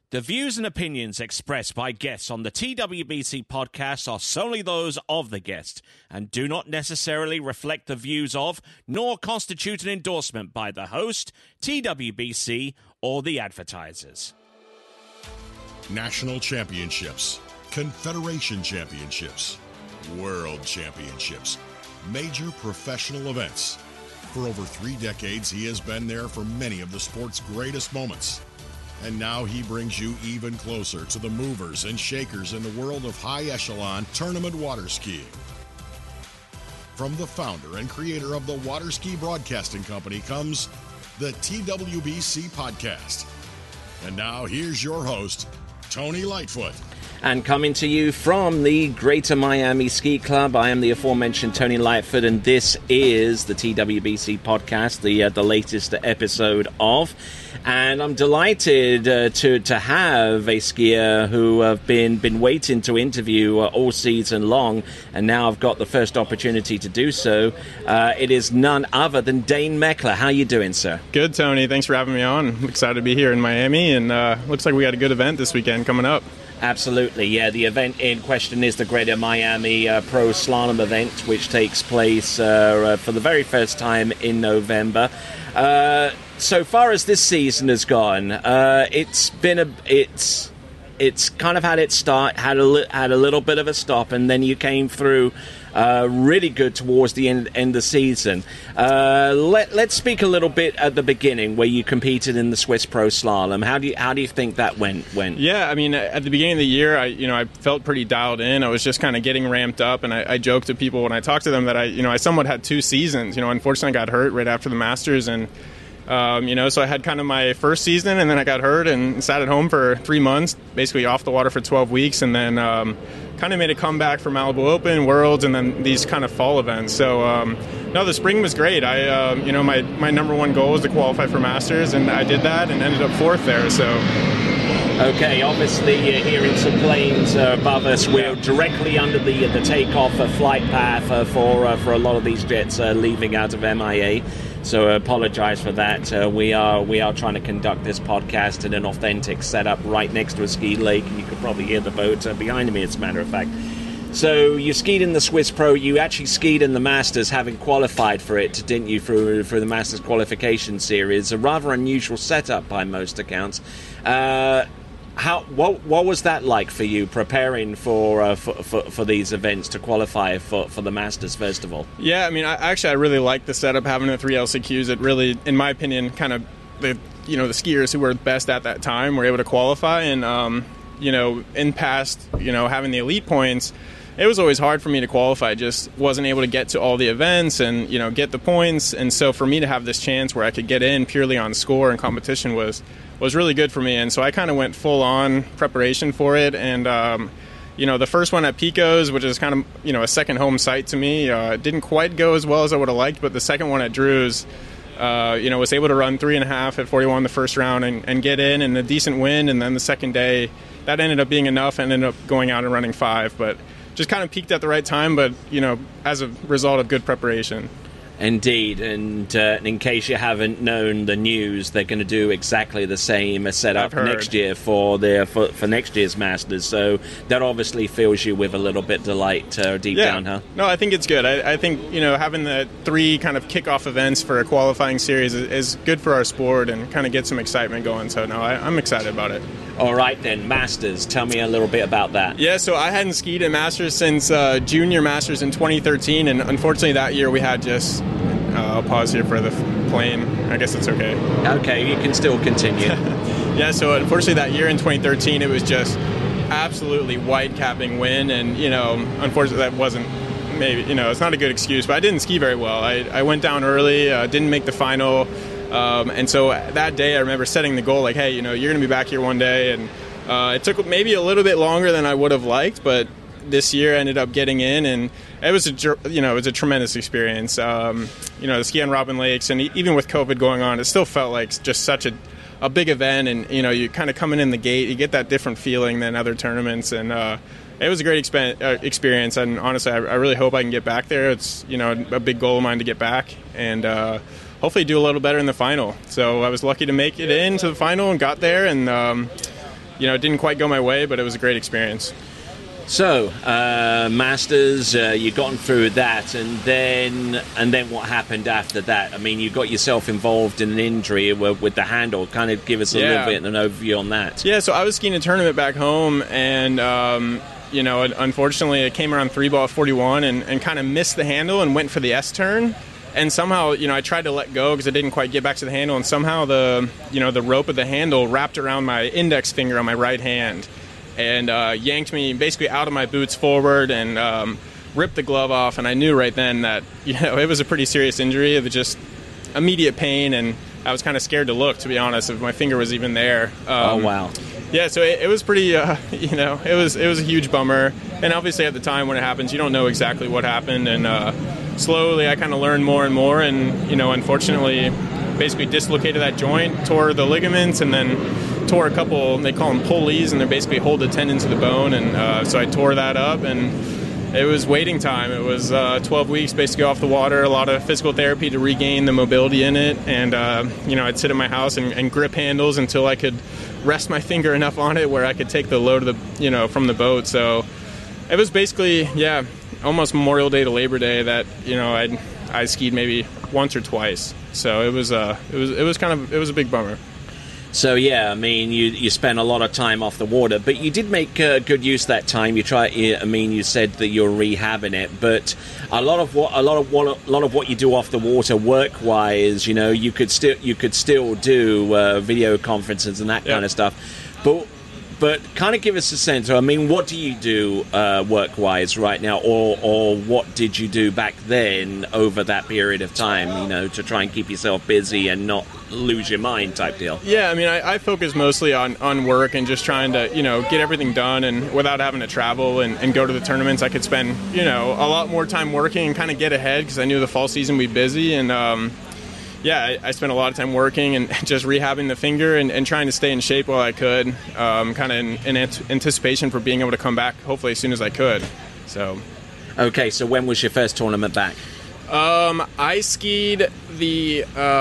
The views and opinions expressed by guests on the TWBC podcast are solely those of the guest and do not necessarily reflect the views of, nor constitute an endorsement by the host, TWBC, or the advertisers. National championships, Confederation championships, World championships, major professional events. For over 3 decades, he has been there for many of the sport's greatest moments. And now he brings you even closer to the movers and shakers in the world of high-echelon tournament water skiing. From the founder and creator of the Water Ski Broadcasting Company comes the TWBC Podcast. And now here's your host, Tony Lightfoot. And coming to you from the Greater Miami Ski Club, I am the aforementioned Tony Lightfoot, and this is the TWBC Podcast, the latest episode of. And I'm delighted to have a skier who I've been waiting to interview all season long, and now I've got the first opportunity to do so. It is none other than Dane Meckler. How are you doing, sir? Good, Tony. Thanks for having me on. I'm excited to be here in Miami, and looks like we got a good event this weekend coming up. Absolutely, yeah. The event in question is the Greater Miami Pro Slalom event, which takes place for the very first time in November. So far as this season has gone, it's kind of had its start, had a little bit of a stop, and then you came through really good towards the end of the season. Let's speak a little bit at the beginning, where you competed in the Swiss Pro Slalom. How do you think that went? Yeah, I mean, at the beginning of the year, I felt pretty dialed in. I was just kind of getting ramped up, and I joked to people when I talked to them that I somewhat had 2 seasons. Unfortunately, I got hurt right after the Masters, and so I had kind of my first season, and then I got hurt and sat at home for 3 months, basically off the water for 12 weeks, and then kind of made a comeback for Malibu Open, Worlds, and then these kind of fall events. So, the spring was great. My number one goal was to qualify for Masters, and I did that and ended up 4th there. So. Okay, obviously you're hearing some planes above us. We're directly under the takeoff flight path for a lot of these jets leaving out of MIA. So I apologize for that. We are trying to conduct this podcast in an authentic setup right next to a ski lake, and you could probably hear the boat behind me, as a matter of fact. So you skied in the Swiss Pro. You actually skied in the Masters, having qualified for it, didn't you, through the Masters qualification series? A rather unusual setup by most accounts. What was that like for you, preparing for these events to qualify for the Masters, first of all? Yeah, I mean, I really like the setup, having the 3 LCQs. It really, in my opinion, kind of the skiers who were best at that time were able to qualify. And in past, having the elite points, it was always hard for me to qualify. I just wasn't able to get to all the events and get the points. And so for me to have this chance where I could get in purely on score and competition was really good for me. And so I kind of went full on preparation for it. And the first one at Picos, which is kind of a second home site to me, didn't quite go as well as I would have liked. But the second one at Drew's, was able to run 3.5 at 41 the first round and get in, and a decent win. And then the second day, that ended up being enough, and ended up going out and running 5. But just kind of peaked at the right time, but, as a result of good preparation. Indeed, and in case you haven't known the news, they're going to do exactly the same setup next year for next year's Masters. So that obviously fills you with a little bit delight deep down, huh? No, I think it's good. I think having the 3 kind of kickoff events for a qualifying series is good for our sport and kind of get some excitement going. So no, I'm excited about it. All right then, Masters. Tell me a little bit about that. Yeah, so I hadn't skied at Masters since Junior Masters in 2013, and unfortunately that year we had just. I'll pause here for the plane. I guess it's okay. Okay, you can still continue. Yeah, so unfortunately that year in 2013 it was just absolutely white-capping wind, and unfortunately that wasn't maybe it's not a good excuse, but I didn't ski very well. I went down early, didn't make the final, and so that day I remember setting the goal like, hey, you're going to be back here one day, and it took maybe a little bit longer than I would have liked, but this year I ended up getting in, and it was a tremendous experience. The ski on Robin Lakes, and even with COVID going on, it still felt like just such a big event, and you kind of coming in the gate, you get that different feeling than other tournaments, and it was a great experience. And honestly, I really hope I can get back there. It's a big goal of mine to get back, and hopefully do a little better in the final. So I was lucky to make it into the final and got there, and it didn't quite go my way, but it was a great experience. So, Masters, you gotten through that, and then what happened after that? I mean, you got yourself involved in an injury with the handle. Kind of give us a little bit of an overview on that. Yeah, so I was skiing a tournament back home, and unfortunately, it came around 3-ball 41 and kind of missed the handle and went for the S turn. And somehow, I tried to let go because I didn't quite get back to the handle, and somehow the rope of the handle wrapped around my index finger on my right hand, and yanked me basically out of my boots forward and ripped the glove off. And I knew right then that it was a pretty serious injury. It was just immediate pain, and I was kind of scared to look, to be honest, if my finger was even there. Oh wow! Yeah, so it was pretty. It was a huge bummer. And obviously at the time when it happens, you don't know exactly what happened. And slowly I kind of learned more and more. And unfortunately, basically dislocated that joint, tore the ligaments, and then tore a couple, they call them pulleys, and they basically hold the tendon to the bone. And so I tore that up, and it was waiting time. It was 12 weeks basically off the water, a lot of physical therapy to regain the mobility in it. And, I'd sit in my house and grip handles until I could rest my finger enough on it where I could take the load of the, from the boat. So it was basically, almost Memorial Day to Labor Day that, I skied maybe once or twice. So it was a big bummer. So, yeah, I mean, you spent a lot of time off the water, but you did make good use of that time. You said that you're rehabbing it, but a lot of what you do off the water, work-wise, you could still do video conferences and that kind of stuff. But kind of give us a sense. I mean, what do you do work-wise right now, or what did you do back then over that period of time? To try and keep yourself busy and not lose your mind, type deal. Yeah, I mean, I focus mostly on work and just trying to get everything done, and without having to travel and go to the tournaments, I could spend a lot more time working and kind of get ahead because I knew the fall season would be busy. And I spent a lot of time working and just rehabbing the finger and trying to stay in shape while I could, kind of in anticipation for being able to come back hopefully as soon as I could. So, okay, so when was your first tournament back? I skied the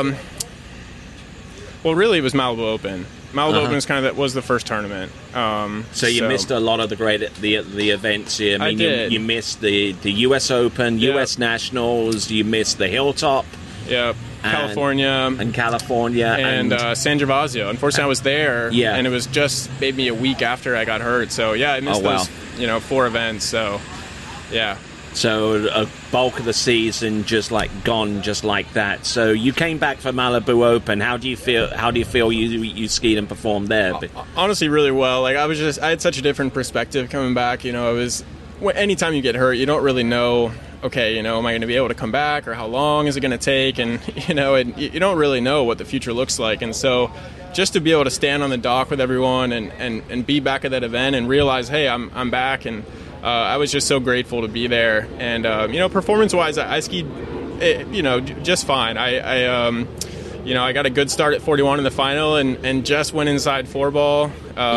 really it was Malibu Open. Malibu Open was the first tournament. So you missed a lot of the events. I did. You missed the U.S. Open, U.S. Nationals. You missed the Hilltop. Yep. California. And San Gervasio. Unfortunately, I was there, and it was just maybe a week after I got hurt. So, I missed those, 4 events. So, yeah. So a bulk of the season just gone just like that. So you came back for Malibu Open. How do you feel you skied and performed there? Honestly, really well. I had such a different perspective coming back. Anytime you get hurt, you don't really know, okay, am I going to be able to come back, or how long is it going to take? And, and you don't really know what the future looks like. And so just to be able to stand on the dock with everyone and be back at that event and realize, hey, I'm back. And I was just so grateful to be there. And, performance-wise, I skied, just fine. I got a good start at 41 in the final and just went inside 4-ball.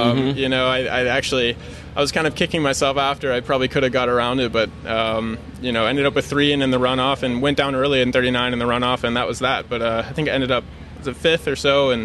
I was kind of kicking myself after. I probably could have got around it, but, ended up with 3 in the runoff and went down early in 39 in the runoff, and that was that. But I think I ended up the 5th or so, and,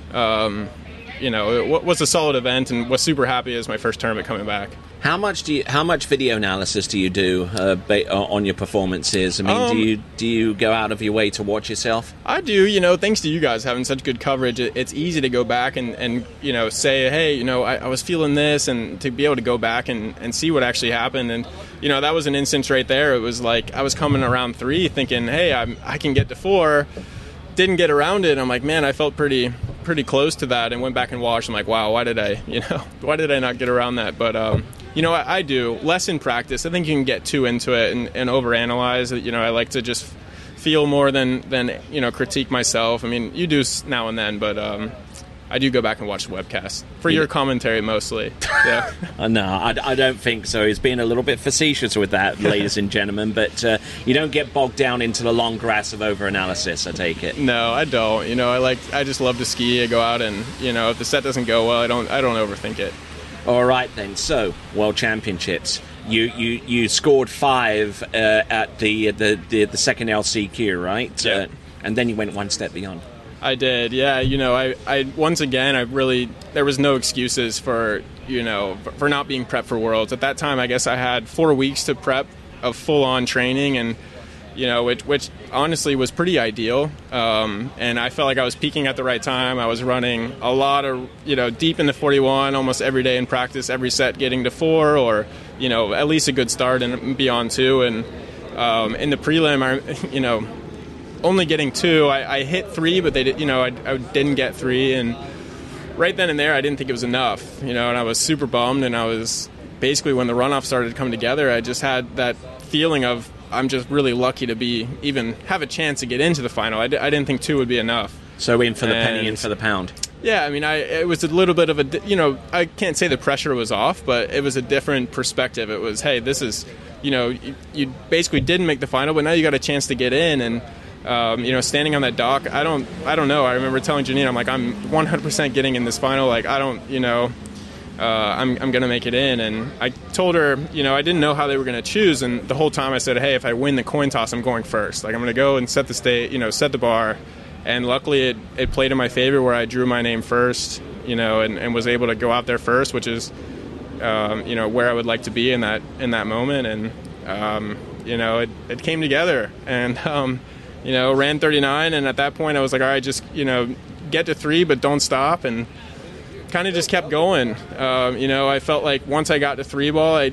it was a solid event and was super happy as my first tournament coming back. How much video analysis do you do on your performances? I mean, do you go out of your way to watch yourself? I do. Thanks to you guys having such good coverage, it's easy to go back and say, hey, I was feeling this, and to be able to go back and see what actually happened. And that was an instance right there. It was like I was coming around 3 thinking, hey, I can get to 4. Didn't get around it. I'm like, man, I felt pretty close to that, and went back and watched. I'm like, wow, why did I not get around that? But I do less in practice. I think you can get too into it and overanalyze. I like to just feel more than critique myself. I mean, you do now and then, but I do go back and watch the webcast for your commentary mostly. Yeah. No, I don't think so. He's being a little bit facetious with that, ladies and gentlemen, but you don't get bogged down into the long grass of overanalysis, I take it. No, I don't. I just love to ski. I go out and, if the set doesn't go well, I don't overthink it. All right then. So, World Championships. You scored 5 at the second LCQ, right? Yeah. And then you went one step beyond. I did, yeah. I once again, there was no excuses for not being prepped for Worlds. At that time, I guess I had 4 weeks to prep of full-on training, and which honestly was pretty ideal. And I felt like I was peaking at the right time. I was running a lot of, deep into 41 almost every day in practice, every set getting to 4 or, at least a good start and beyond 2. And in the prelim, only getting 2. I hit 3, but I didn't get 3. And right then and there, I didn't think it was enough, and I was super bummed. And I was basically, when the runoff started to come together, I just had that feeling of, I'm just really lucky to even have a chance to get into the final. I didn't think 2 would be enough. So in for the penny, in for the pound. Yeah, I mean, it was a little bit of a, I can't say the pressure was off, but it was a different perspective. It was, hey, this is, you basically didn't make the final, but now you got a chance to get in. And standing on that dock, I don't know. I remember telling Janine, I'm like, I'm 100% getting in this final. Like, I don't, I'm going to make it in. And I told her, I didn't know how they were going to choose. And the whole time I said, hey, if I win the coin toss, I'm going first. Like, I'm going to go and set the set the bar. And luckily it played in my favor where I drew my name first, and was able to go out there first, which is, where I would like to be in that moment. And, it came together. And, ran 39. And at that point I was like, all right, just, get to 3, but don't stop. And kind of just kept going. I felt like once I got to 3 ball, I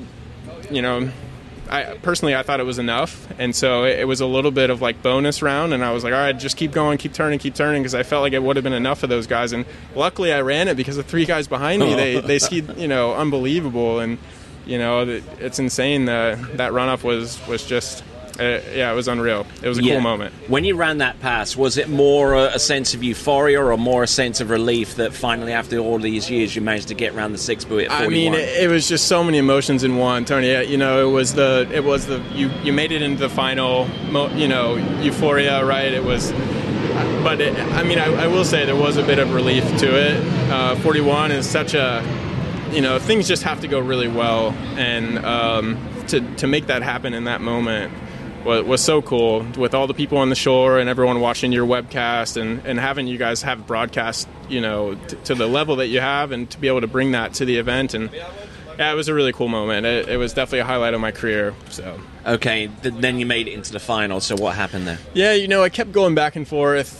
thought it was enough. And so it was a little bit of like bonus round. And I was like, all right, just keep going, keep turning. Because I felt like it would have been enough of those guys. And luckily I ran it because the 3 guys behind me, they skied, unbelievable. And, it's insane. That run-up was just... it was unreal. It was a cool moment. When you ran that pass, was it more a sense of euphoria or more a sense of relief that finally, after all these years, you managed to get around the 6 buoy at 41? I mean, it was just so many emotions in one, Tony. It was you made it into the final, euphoria, right? It was, but I will say there was a bit of relief to it. 41 is such a, things just have to go really well, and to make that happen in that moment was so cool, with all the people on the shore and everyone watching your webcast and having you guys have broadcast, to the level that you have, and to be able to bring that to the event. And yeah, it was a really cool moment. It was definitely a highlight of my career. So okay, then you made it into the final. So what happened there? Yeah, I kept going back and forth.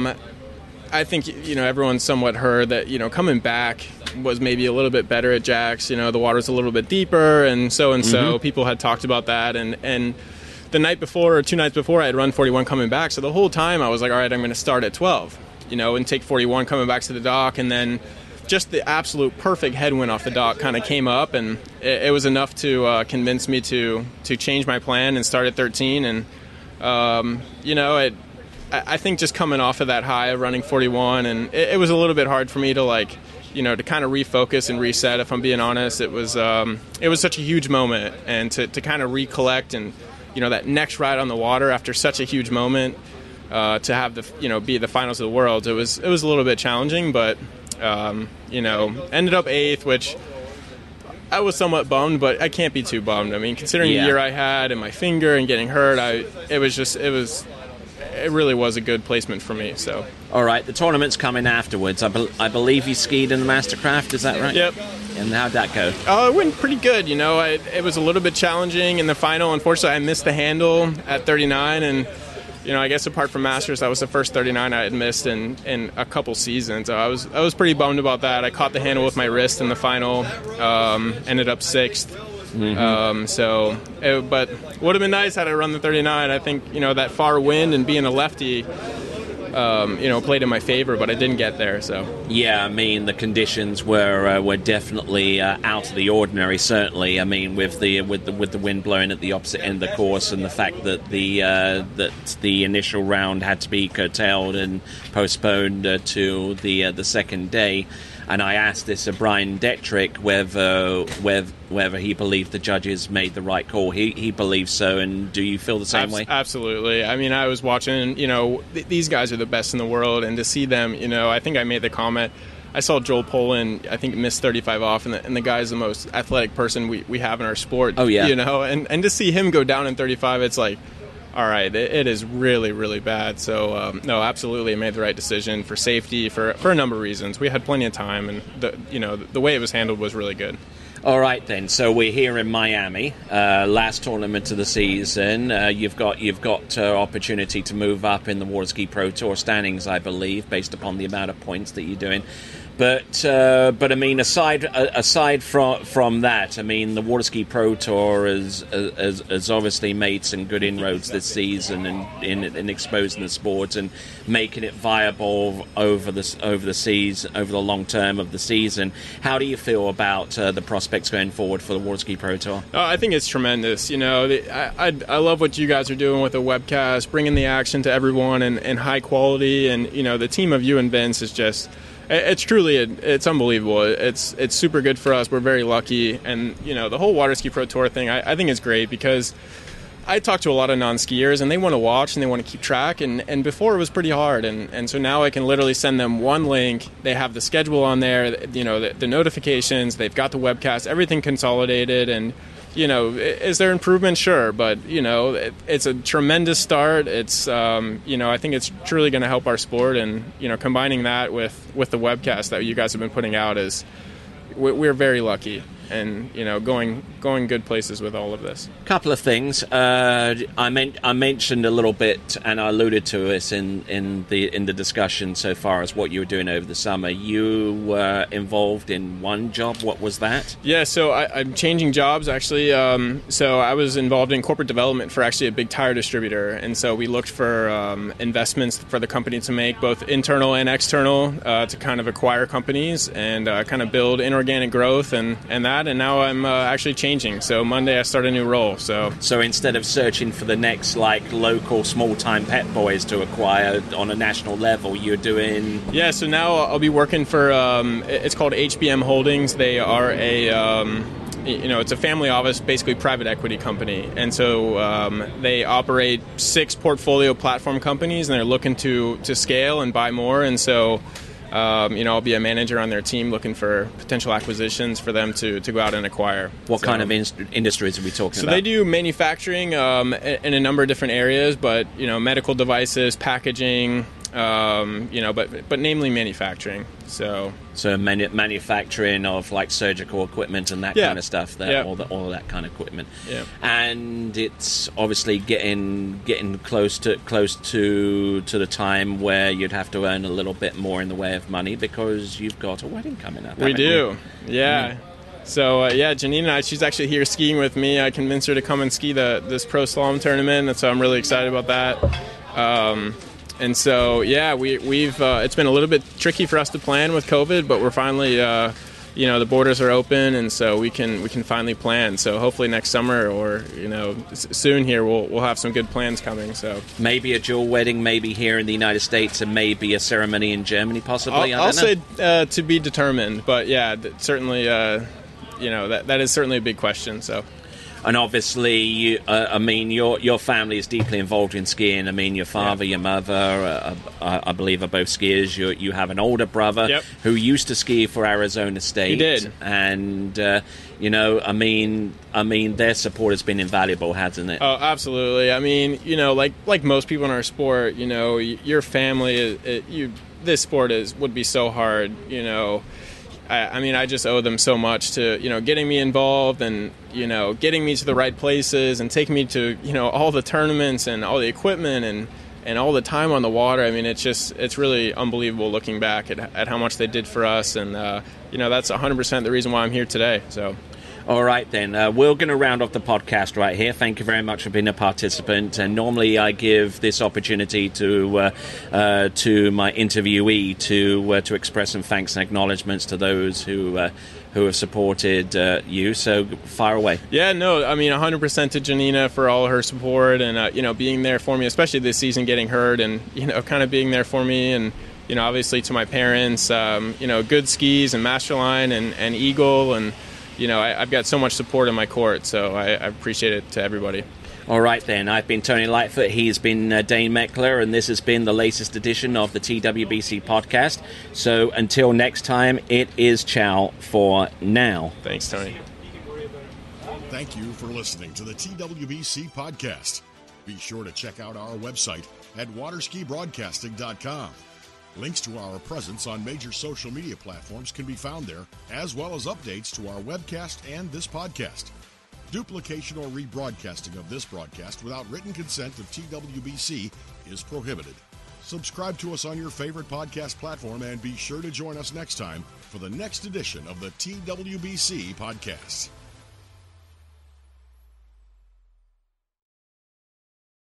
I think, everyone somewhat heard that, coming back was maybe a little bit better at Jack's. The water's a little bit deeper, and so people had talked about that. And the night before, or 2 nights before, I had run 41 coming back. So the whole time I was like, all right, I'm going to start at 12, and take 41 coming back to the dock. And then just the absolute perfect headwind off the dock kind of came up, and it was enough to convince me to change my plan and start at 13. And, I think just coming off of that high of running 41, and it was a little bit hard for me to to kind of refocus and reset. If I'm being honest, it was such a huge moment, and to kind of recollect and, that next ride on the water after such a huge moment, to have be the finals of the world, it was a little bit challenging, but ended up 8th, which I was somewhat bummed, but I can't be too bummed. I mean, considering the year I had and my finger and getting hurt, it really was a good placement for me. So, all right, the tournament's coming afterwards. I believe you skied in the Mastercraft. Is that right? Yep. And how'd that go? It went pretty good. It was a little bit challenging in the final. Unfortunately, I missed the handle at 39, and I guess apart from Masters, that was the first 39 I had missed in a couple seasons. So I was pretty bummed about that. I caught the handle with my wrist in the final. Ended up 6th. Mm-hmm. But would have been nice had I run the 39. I think that far wind and being a lefty, played in my favor, but I didn't get there. So yeah, I mean the conditions were definitely out of the ordinary. Certainly, I mean with the wind blowing at the opposite end of the course, and the fact that the initial round had to be curtailed and postponed to the second day. And I asked this of Brian Detrick whether he believed the judges made the right call. He believes so. And do you feel the same way? Absolutely. I mean, I was watching, these guys are the best in the world. And to see them, I think I made the comment. I saw Joel Poland, I think, miss 35 off. And the guy's the most athletic person we have in our sport. Oh, yeah. And to see him go down in 35, it's like, all right, it is really, really bad. So, no, absolutely, I made the right decision for safety, for a number of reasons. We had plenty of time, and the way it was handled was really good. All right, then. So we're here in Miami, last tournament of the season. You've got opportunity to move up in the Water Ski Pro Tour standings, I believe, based upon the amount of points that you're doing. But I mean, aside from that, I mean, the Water Ski Pro Tour has obviously made some good inroads this season in exposing the sport and making it viable over the season, over the long term of the season. How do you feel about the prospects going forward for the Water Ski Pro Tour? I think it's tremendous. I love what you guys are doing with the webcast, bringing the action to everyone and high quality. And the team of you and Vince is just. It's truly, it's unbelievable. It's super good for us. We're very lucky. And, the whole Water Ski Pro Tour thing, I think is great because I talk to a lot of non-skiers and they want to watch and they want to keep track. And before it was pretty hard. And so now I can literally send them one link. They have the schedule on there, the notifications. They've got the webcast, everything consolidated. And, is there improvement? Sure. But, it's a tremendous start. It's, I think it's truly going to help our sport. And, combining that with the webcast that you guys have been putting out we're very lucky. And going good places with all of this. Couple of things. I mentioned a little bit, and I alluded to this in the discussion so far as what you were doing over the summer. You were involved in one job. What was that? Yeah, so I'm changing jobs actually. So I was involved in corporate development for actually a big tire distributor, and so we looked for investments for the company to make, both internal and external, to kind of acquire companies and kind of build inorganic growth and that. And now I'm actually changing. So Monday I start a new role. So instead of searching for the next local small-time pet boys to acquire on a national level, you're doing... Yeah, so now I'll be working for, it's called HBM Holdings. They are it's a family office, basically private equity company. And so they operate 6 portfolio platform companies, and they're looking to scale and buy more. And so... I'll be a manager on their team looking for potential acquisitions for them to go out and acquire. What kind of industries are we talking about? So they do manufacturing in a number of different areas, but, medical devices, packaging, but namely manufacturing. So manufacturing of surgical equipment and that kind of stuff, all of that kind of equipment. Yeah. And it's obviously getting close to the time where you'd have to earn a little bit more in the way of money because you've got a wedding coming up. We do, yeah. So, Janine, she's actually here skiing with me. I convinced her to come and ski this pro slalom tournament, and so I'm really excited about that. And so, we've it's been a little bit tricky for us to plan with COVID, but we're finally, the borders are open, and so we can finally plan. So hopefully next summer or soon here we'll have some good plans coming. So maybe a dual wedding, maybe here in the United States, and maybe a ceremony in Germany, possibly. I'll say to be determined, but certainly, that is certainly a big question. So. And obviously, your family is deeply involved in skiing. I mean, your father, your mother, I believe, are both skiers. You have an older brother who used to ski for Arizona State. He did, and their support has been invaluable, hasn't it? Oh, absolutely. I mean, like most people in our sport, your family, this sport would be so hard, I just owe them so much to, getting me involved and, getting me to the right places and taking me to, all the tournaments and all the equipment and all the time on the water. I mean, it's really unbelievable looking back at how much they did for us. And, that's 100% the reason why I'm here today. So. All right, then. We're going to round off the podcast right here. Thank you very much for being a participant. And normally I give this opportunity to my interviewee to express some thanks and acknowledgements to those who have supported you. So fire away. Yeah, no, 100% to Janina for all her support and, being there for me, especially this season getting hurt and, kind of being there for me. And, obviously to my parents, Good Skis and Masterline and Eagle and, I've got so much support in my court, so I appreciate it to everybody. All right, then. I've been Tony Lightfoot. He's been Dane Meckler, and this has been the latest edition of the TWBC podcast. So until next time, it is ciao for now. Thanks, Tony. Thank you for listening to the TWBC podcast. Be sure to check out our website at waterskibroadcasting.com. Links to our presence on major social media platforms can be found there, as well as updates to our webcast and this podcast. Duplication or rebroadcasting of this broadcast without written consent of TWBC is prohibited. Subscribe to us on your favorite podcast platform and be sure to join us next time for the next edition of the TWBC podcast.